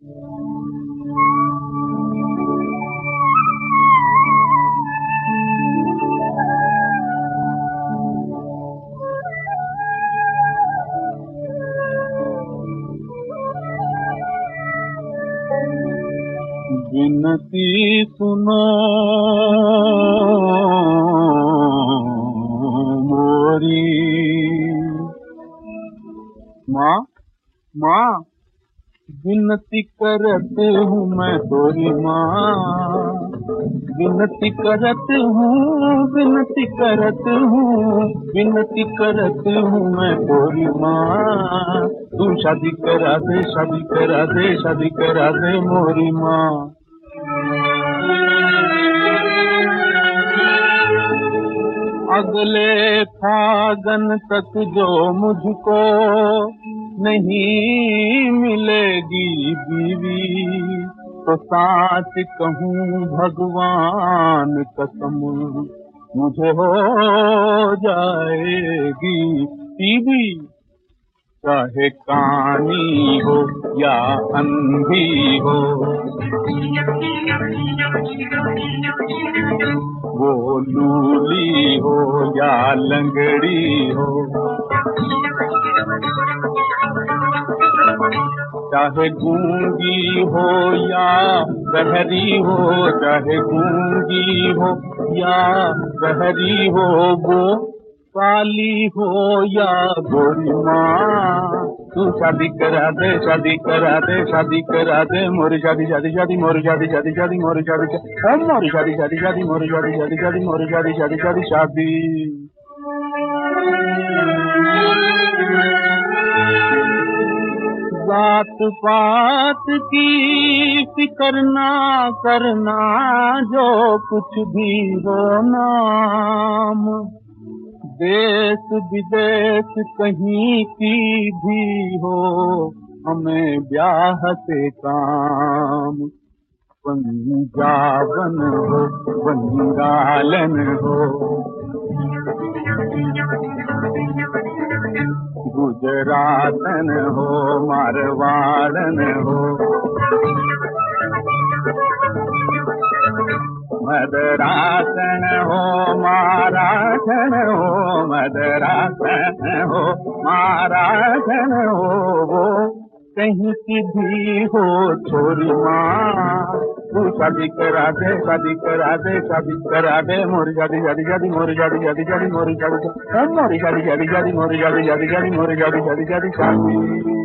विनती सुनो मोरी माँ, माँ विनती करत हूँ मैं तोरी माँ, विनती करत हूँ, विनती करत हूँ, विनती करत हूँ मैं तोरी माँ। तू शादी करा दे, शादी करा दे, शादी करा दे मोरी माँ। अगले फागन तक जो मुझको नहीं मिलेगी बीवी, तो साच कहूँ भगवान कसम मुझे हो जाएगी बीवी। चाहे कानी हो या अंधी हो, वो लूली हो या लंगड़ी हो, चाहे गूंगी हो या बहरी हो, चाहे गूंगी हो या बहरी हो, वो काली हो या गोरी माँ। तू शादी करा दे, शादी करा दे, शादी करा दे मोरी शादी, शादी शादी मोरी शादी, शादी शादी मोरी शादी, मोरी शादी, शादी शादी मोरी शादी, शादी शादी मोरी शादी, शादी शादी शादी। जात पात की फिक्र ना करना, जो कुछ भी हो नाम, देश विदेश कहीं की भी हो, हमें ब्याह से काम। पंजाबन हो बंगालन हो, गुजरातन हो मारवाड़न हो, मदरासन हो महाराजन हो, मदरासन हो महाराजन हो, वो कहीं की भी हो छोरी माँ। तू शादी करा दे, शादी करा दे, शादी करा दे मोरी शादी, शादी शादी मोरी शादी, शादी शादी मोरी शादी, मोरी शादी, शादी शादी मोरी शादी, शादी शादी मोरी शादी, शादी शादी शादी।